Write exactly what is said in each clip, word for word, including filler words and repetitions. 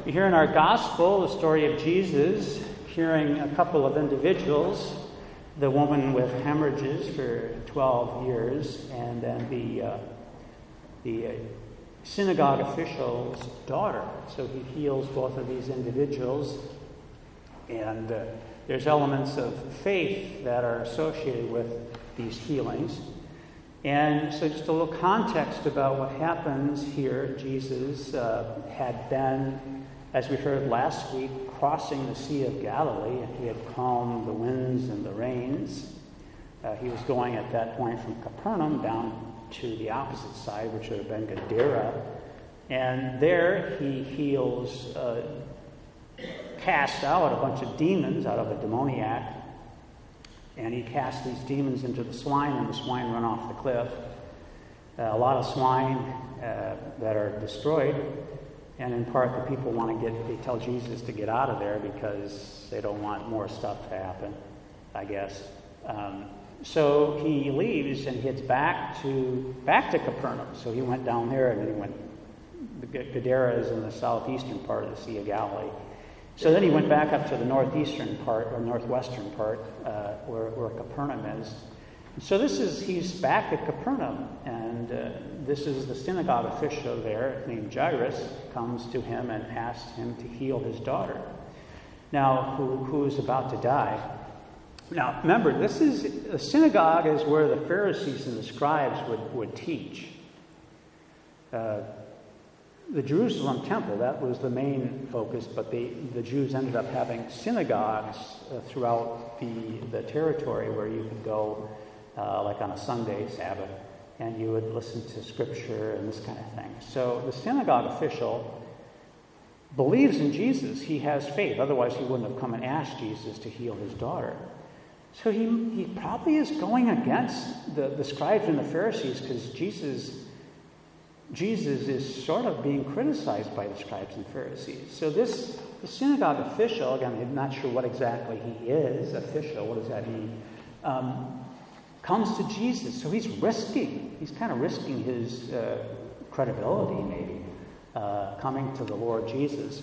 We hear in our gospel the story of Jesus curing a couple of individuals, the woman with hemorrhages for twelve years, and then the uh, the uh, synagogue official's daughter. So he heals both of these individuals, and uh, there's elements of faith that are associated with these healings. And so just a little context about what happens here. Jesus uh, had been, as we heard last week, crossing the Sea of Galilee, and he had calmed the winds and the rains. Uh, he was going at that point from Capernaum down to the opposite side, which would have been Gadara. And there he heals, uh, casts out a bunch of demons out of a demoniac. And he casts these demons into the swine, and the swine run off the cliff. Uh, a lot of swine uh, that are destroyed. And in part, the people want to get, they tell Jesus to get out of there because they don't want more stuff to happen, I guess. Um, so he leaves and gets back to back to Capernaum. So he went down there, and then he went, Gadara is in the southeastern part of the Sea of Galilee. So then he went back up to the northeastern part, or northwestern part, uh, where, where Capernaum is. So this is, he's back at Capernaum, and uh, this is the synagogue official there named Jairus comes to him and asks him to heal his daughter, now who, who is about to die. Now remember, this is, the synagogue is where the Pharisees and the scribes would, would teach. Uh, The Jerusalem temple, that was the main focus, but the, the Jews ended up having synagogues uh, throughout the, the territory where you could go, uh, like on a Sunday, Sabbath, and you would listen to scripture and this kind of thing. So the synagogue official believes in Jesus. He has faith. Otherwise, he wouldn't have come and asked Jesus to heal his daughter. So he, he probably is going against the, the scribes and the Pharisees, because Jesus... Jesus is sort of being criticized by the scribes and Pharisees. So this the synagogue official, again, I'm not sure what exactly he is, official, what does that mean, um, comes to Jesus. So he's risking, he's kind of risking his uh, credibility, maybe, uh, coming to the Lord Jesus.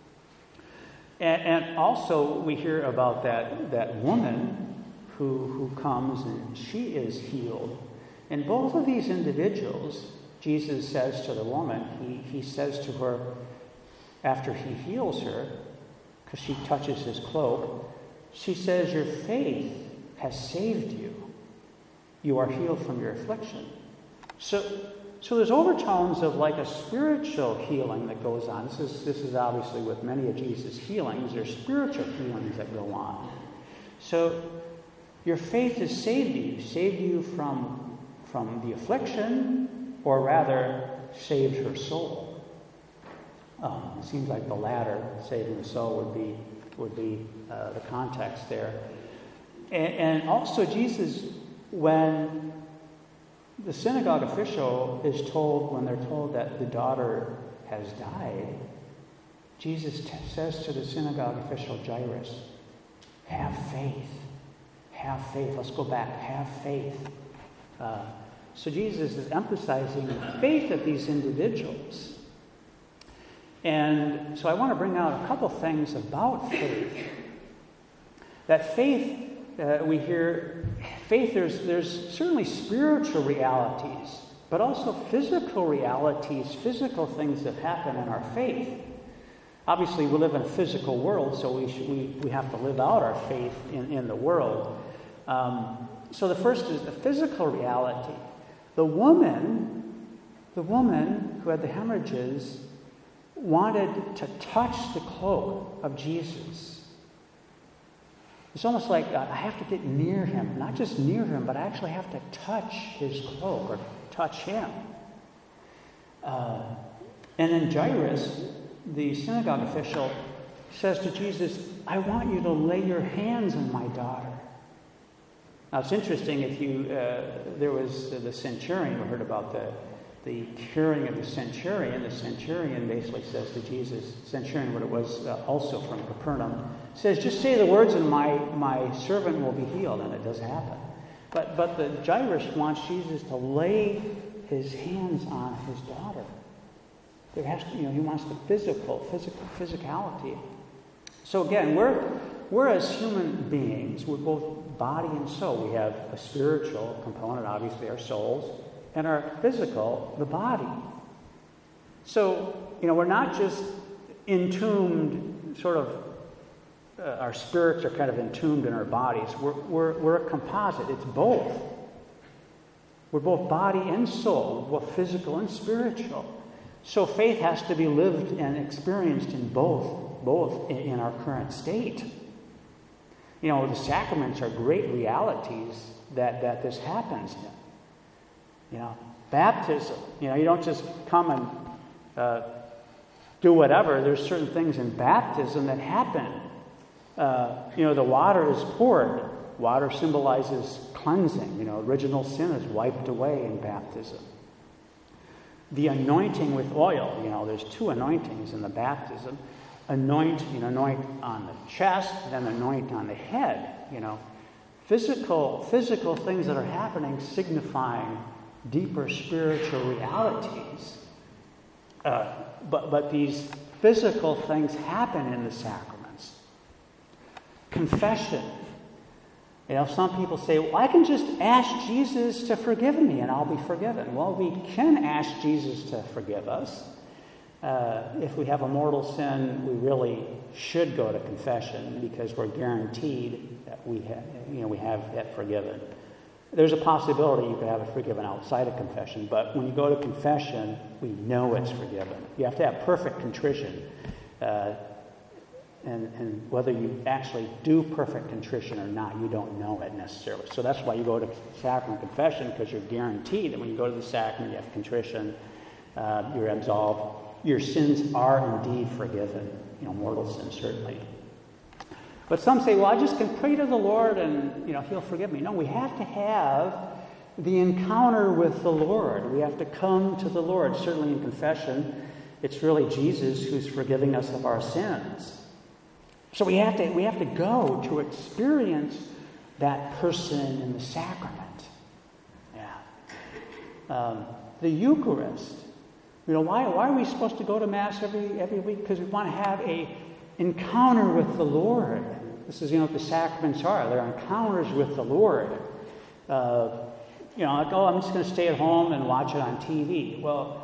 And, and also we hear about that, that woman who, who comes and she is healed. And both of these individuals, Jesus says to the woman, he, he says to her, after he heals her, because she touches his cloak, she says, your faith has saved you. You are healed from your affliction. So, so there's overtones of like a spiritual healing that goes on. This is, this is obviously with many of Jesus' healings. There's spiritual healings that go on. So your faith has saved you, saved you from, from the affliction, or rather, saved her soul. Um, it seems like the latter, saving the soul, would be would be uh, the context there. And, and also, Jesus, when the synagogue official is told, when they're told that the daughter has died, Jesus t- says to the synagogue official, Jairus, have faith. Have faith. Let's go back. Have faith. Uh, So Jesus is emphasizing the faith of these individuals. And so I want to bring out a couple things about faith. That faith, uh, we hear, faith, there's, there's certainly spiritual realities, but also physical realities, physical things that happen in our faith. Obviously, we live in a physical world, so we, should, we, we have to live out our faith in, in the world. Um, so the first is the physical reality. The woman, the woman who had the hemorrhages wanted to touch the cloak of Jesus. It's almost like uh, I have to get near him, not just near him, but I actually have to touch his cloak or touch him. Uh, and then Jairus, the synagogue official, says to Jesus, I want you to lay your hands on my daughter. Now, it's interesting, if you, uh, there was uh, the centurion, we heard about the, the curing of the centurion. The centurion basically says to Jesus, centurion, what it was uh, also from Capernaum, says, just say the words and my, my servant will be healed, and it does happen. But, but the Jairus wants Jesus to lay his hands on his daughter. There has to, you know, he wants the physical, physical, physicality. So again, we're we're as human beings, we're both body and soul. We have a spiritual component, obviously our souls, and our physical, the body. So, you know, we're not just entombed, sort of, uh, our spirits are kind of entombed in our bodies. We're, we're, we're a composite. It's both. We're both body and soul, both physical and spiritual. So faith has to be lived and experienced in both, both in, in our current state. You know, the sacraments are great realities that, that this happens in. You know, baptism, you know, you don't just come and uh, do whatever. There's certain things in baptism that happen. Uh, you know, the water is poured. Water symbolizes cleansing. You know, original sin is wiped away in baptism. The anointing with oil, you know, there's two anointings in the baptism. Anoint, you know, anoint on the chest, then anoint on the head, you know. Physical, physical things that are happening signifying deeper spiritual realities. Uh, but, but these physical things happen in the sacraments. Confession. You know, some people say, well, I can just ask Jesus to forgive me and I'll be forgiven. Well, we can ask Jesus to forgive us. Uh, if we have a mortal sin, we really should go to confession because we're guaranteed that we have, you know, we have it forgiven. There's a possibility you could have it forgiven outside of confession, but when you go to confession, we know it's forgiven. You have to have perfect contrition. Uh, And, and whether you actually do perfect contrition or not, you don't know it necessarily. So that's why you go to sacrament confession, because you're guaranteed that when you go to the sacrament, you have contrition, uh, you're absolved. Your sins are indeed forgiven, you know, mortal sins certainly. But some say, well, I just can pray to the Lord and, you know, he'll forgive me. No, we have to have the encounter with the Lord. We have to come to the Lord. Certainly in confession, it's really Jesus who's forgiving us of our sins. So we have to we have to go to experience that person in the sacrament. Yeah. Um, the Eucharist. You know, why why are we supposed to go to Mass every every week? Because we want to have a encounter with the Lord. This is, you know, what the sacraments are. They're encounters with the Lord. Uh, you know, like, oh, I'm just going to stay at home and watch it on T V. Well,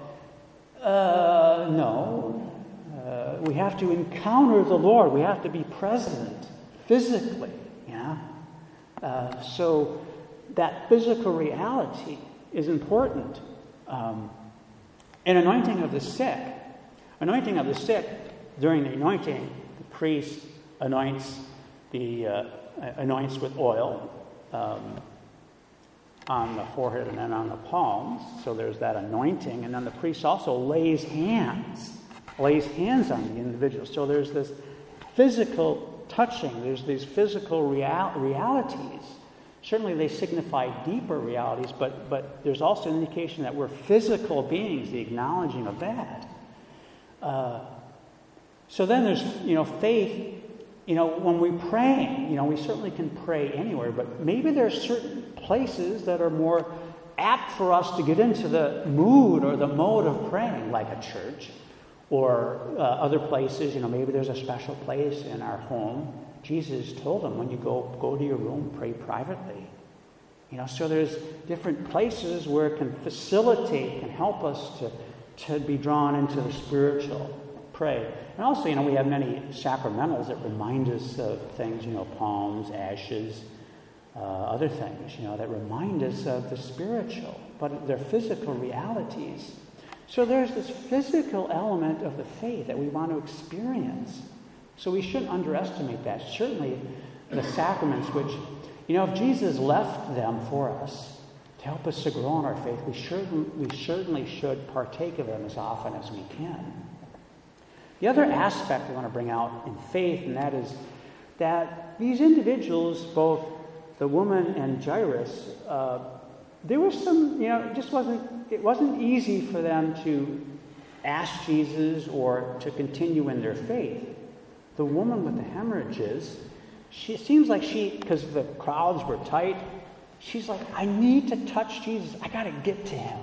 uh, no. Uh, we have to encounter the Lord. We have to be present physically, you know. Uh, so that physical reality is important. Um, and anointing of the sick. Anointing of the sick, during the anointing, the priest anoints the uh, anoints with oil um, on the forehead and then on the palms. So there's that anointing. And then the priest also lays hands. lays hands on the individual. So there's this physical touching. There's these physical real- realities. Certainly they signify deeper realities, but, but there's also an indication that we're physical beings, the acknowledging of that. Uh, so then there's, you know, faith. You know, when we pray, you know, we certainly can pray anywhere, but maybe there's certain places that are more apt for us to get into the mood or the mode of praying, like a church. Or uh, other places, you know, maybe there's a special place in our home. Jesus told them, when you go go to your room, pray privately. You know, so there's different places where it can facilitate, can help us to, to be drawn into the spiritual. Pray. And also, you know, we have many sacramentals that remind us of things, you know, palms, ashes, uh, other things, you know, that remind us of the spiritual. But they're physical realities. So there's this physical element of the faith that we want to experience. So we shouldn't underestimate that. Certainly the sacraments, which, you know, if Jesus left them for us to help us to grow in our faith, we, should, we certainly should partake of them as often as we can. The other aspect I want to bring out in faith, and that is that these individuals, both the woman and Jairus, uh, there was some, you know, it just wasn't, it wasn't easy for them to ask Jesus or to continue in their faith. The woman with the hemorrhages, she it seems like she, because the crowds were tight, she's like, I need to touch Jesus. I got to get to him.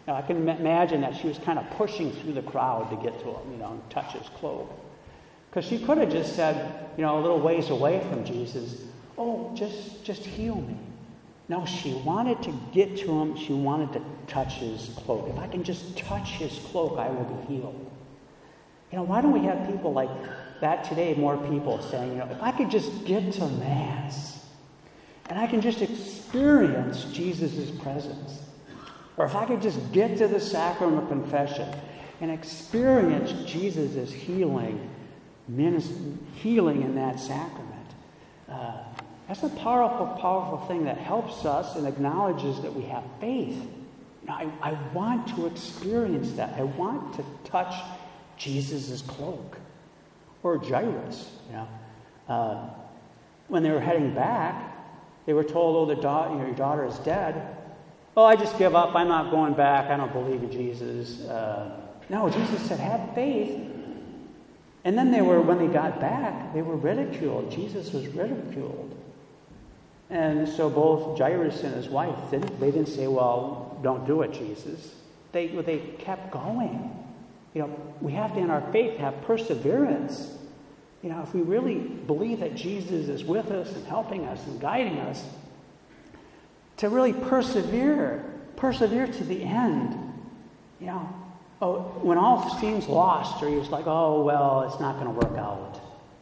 Now, I can imagine that she was kind of pushing through the crowd to get to him, you know, and touch his cloak. Because she could have just said, you know, a little ways away from Jesus, oh, just, just heal me. No, she wanted to get to him. She wanted to touch his cloak. If I can just touch his cloak, I will be healed. You know, why don't we have people like that today, more people saying, you know, if I could just get to Mass and I can just experience Jesus' presence, or if I could just get to the sacrament of confession and experience Jesus' healing, healing in that sacrament, uh, that's a powerful, powerful thing that helps us and acknowledges that we have faith. You know, I, I want to experience that. I want to touch Jesus' cloak. Or Jairus, you know. Uh, when they were heading back, they were told, oh, the da- you know, your daughter is dead. Oh, I just give up. I'm not going back. I don't believe in Jesus. Uh, no, Jesus said, have faith. And then they were, when they got back, they were ridiculed. Jesus was ridiculed. And so both Jairus and his wife, didn't, they didn't say, well, don't do it, Jesus. They, they kept going. You know, we have to, in our faith, have perseverance. You know, if we really believe that Jesus is with us and helping us and guiding us, to really persevere, persevere to the end. You know, oh, when all seems lost, or you're just like, oh, well, it's not going to work out.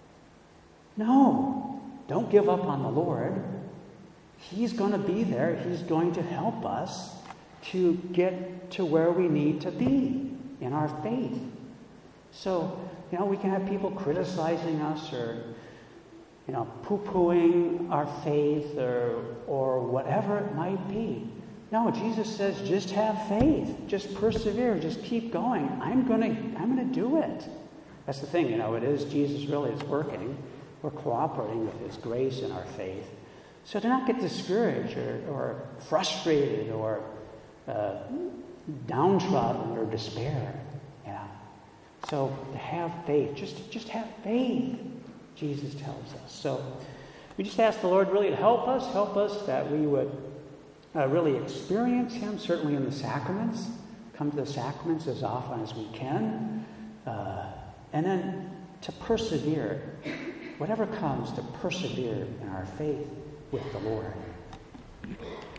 No, don't give up on the Lord. He's going to be there. He's going to help us to get to where we need to be in our faith. So, you know, we can have people criticizing us or, you know, poo-pooing our faith or or whatever it might be. No, Jesus says, just have faith. Just persevere. Just keep going. I'm gonna I'm gonna do it. That's the thing, you know, it is Jesus really is working. We're cooperating with his grace in our faith. So to not get discouraged or, or frustrated or uh, downtrodden or despair. Yeah. So to have faith, just, just have faith, Jesus tells us. So we just ask the Lord really to help us, help us that we would uh, really experience him, certainly in the sacraments, come to the sacraments as often as we can, uh, and then to persevere, whatever comes, to persevere in our faith with the Lord.